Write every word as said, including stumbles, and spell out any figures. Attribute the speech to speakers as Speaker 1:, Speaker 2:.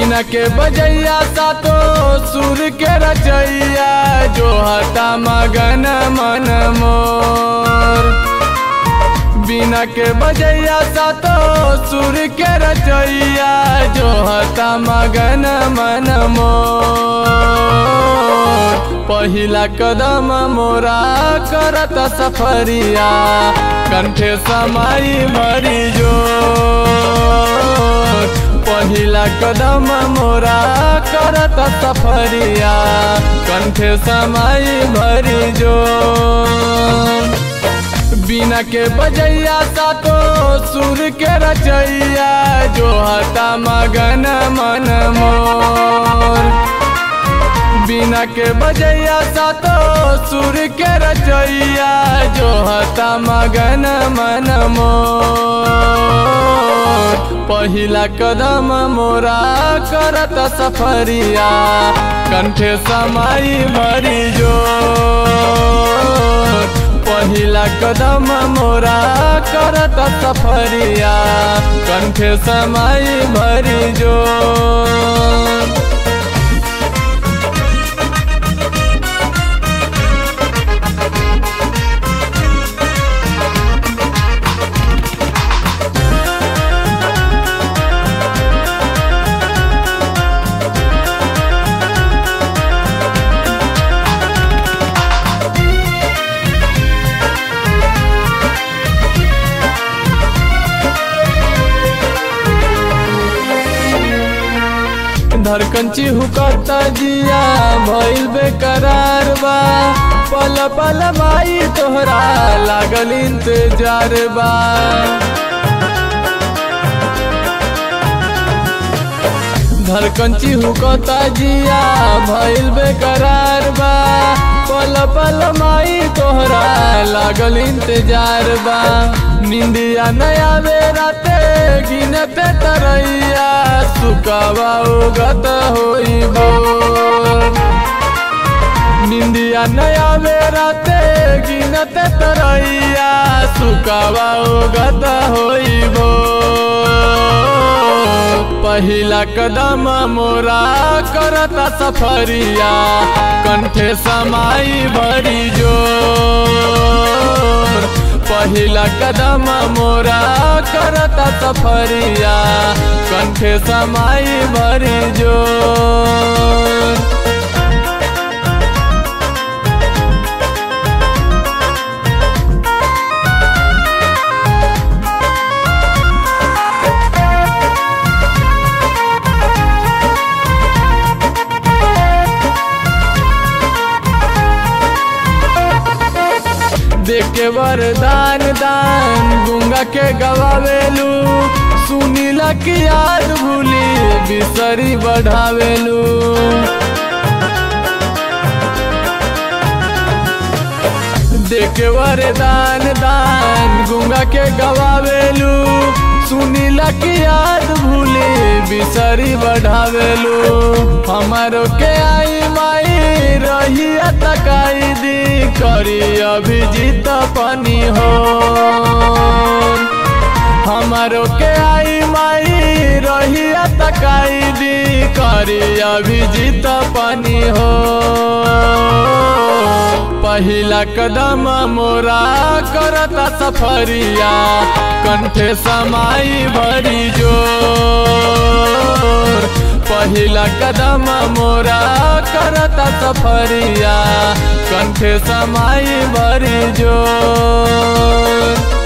Speaker 1: बिना के बजैया सातो सुर के रचैया जो हता मगन मन मोर। बिना के बजैया सातो सुर के रचैया जो हता मगन मन मोर। पहिला कदम मोरा करत सफरिया कंठे समाई भरी जोर। पहिला कदम मोरा करत सफरिया कंठे समाई भरी जोर। बिना के बजैया सातो सुर के रचैया जो हता मगन मन मोर। बिना के बजैया सातो सुर के रचैया जो हता मगन मन मोर। पहिला कदम मोरा करत सफरिया कंठे समाई भरी जोर। पहिला कदम मोरा करत सफरिया कंठे समाई भरी जोर। धड़कन चिहुकता जिया भइल बेकरार बा। पल पल माई तोहरा लागल इंतजार बा। धड़कन चिहुकता जिया भइल बेकरार बा। पल पल माई तोहरा लागल इंतजार बा। निंदिया नया बेराते गिनते तरैया सुकावा उगत होई भोर। निंदिया नया बेराते गिनते तरैया सुकावा उगत होई भोर। पहिला कदम मोरा करत सफरिया कंठे समाई भरी जोर। पहिला कदम मोरा करत सफरिया कंठे समाई भरी जोर। देके वरदान दान गुंगा के गवावेलू। सुनीला की याद भूली बिसरी बढ़ावेलू। देके वरदान दान गुंगा के गवावेलू। सुनीला की याद भूली बिसरी बढ़ावेलू। हमारो के आई माई रही तकाई दी करी अभिजीत पानी हो। हमारो के आई माई रही तकाई दी करी अभिजीत पानी हो। पहिला कदम मोरा करत सफरिया कंठे समाई भरी जोर। पहिला कदम मोरा करत सफरिया कंठे समाई भरी जोर।